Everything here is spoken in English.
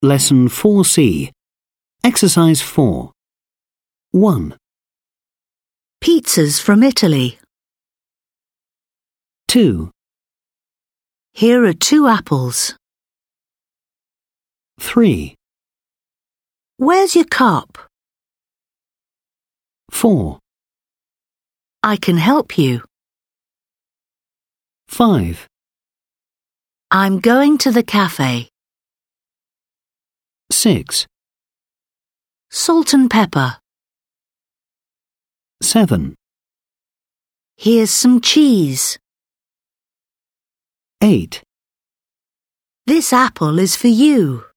Lesson 4C. Exercise 4. 1, Pizzas from Italy. 2, Here are 2 apples. 3, Where's your cup? 4, I can help you. 5, I'm going to the cafe. 6, Salt and pepper. 7, Here's some cheese. 8. This apple is for you.